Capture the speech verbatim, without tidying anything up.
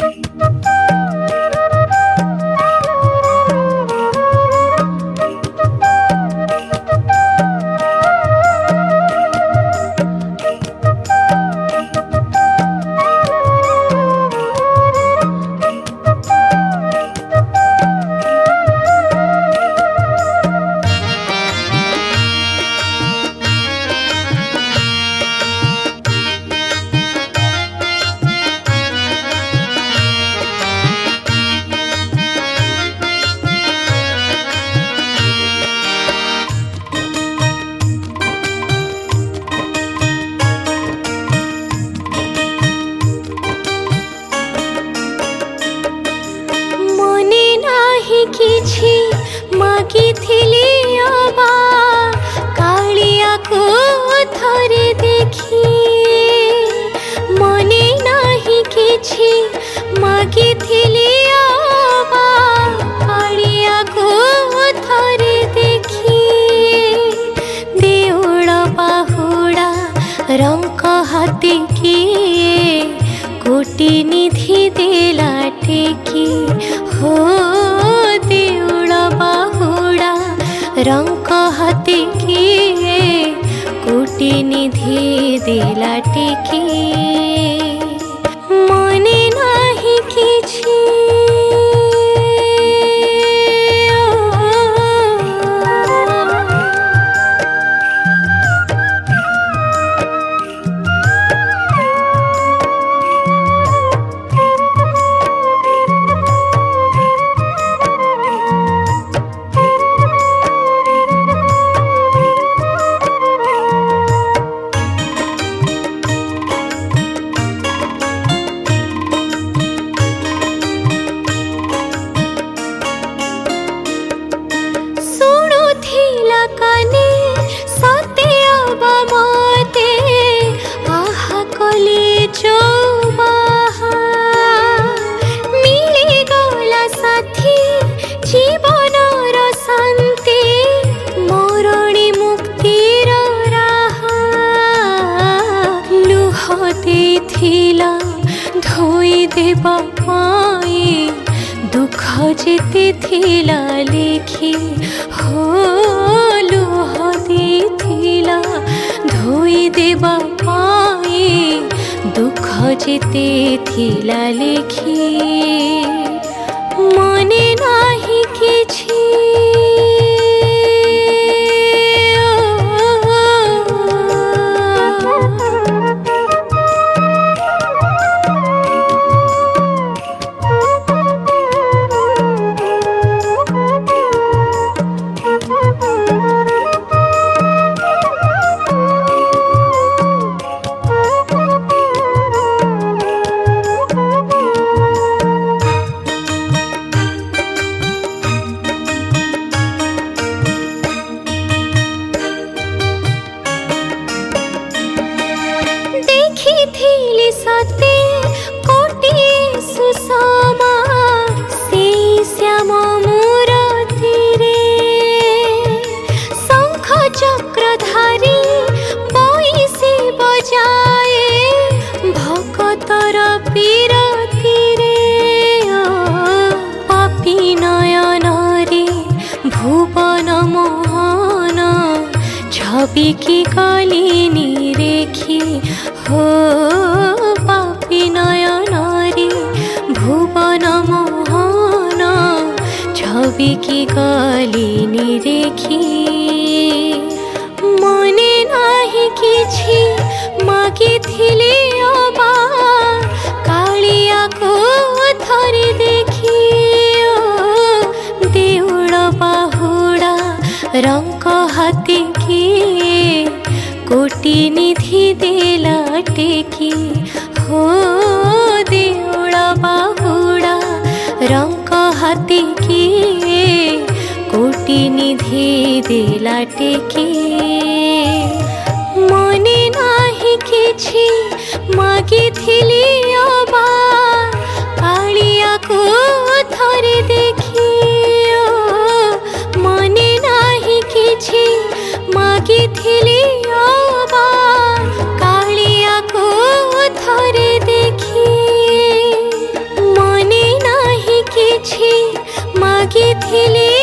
रंग हाथी किए कोटि निधि देला टेकी हो देउड़ा बाहुड़ा रंग हाथी किए कोटि निधि देला टेकी मने नाही किछि धोई देबा पाई दुख जेते थिला लिखी हो लुह देथिला धोई देबा पाई दुख जेते थिला लिखी मने नाही किछि भुवन मोहन छवि की कालिनी रेखी हो पापी नयन रे भुवन मोहन छवि की कालिनी रेखी मने नाही किछि मागिथिले अबा कालिया को थरे देखी रंग हाथी किए कोटि निधि देला टेकी हो देउड़ा बाहुड़ा रंग हाथी किए कोटि निधि देला टेकी मने नाही किछि मागिथिले अबा कालिया को थरे देखी मागिथिले अबा कालिया को ମାଗିଥିଲି